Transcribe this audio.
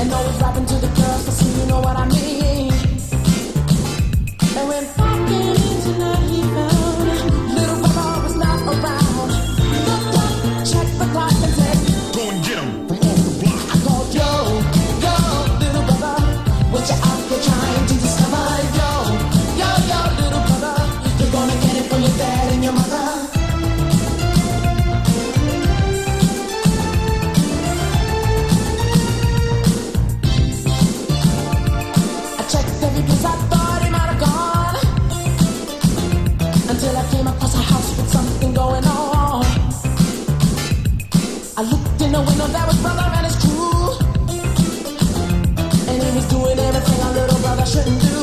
and always rapping to the girls to see, you know what I mean. And when walking in tonight, he found little brother was not around. Looked up, checked the clock and said, "Go and get him from off the block." I called, yo, little brother, what you out there trying to discover? Yo, little brother, you're gonna get it from your dad and your mother. I checked every place I thought he might have gone, until I came across a house with something going on. I looked in the window, there was brother and his crew, and he was doing everything a little brother shouldn't do.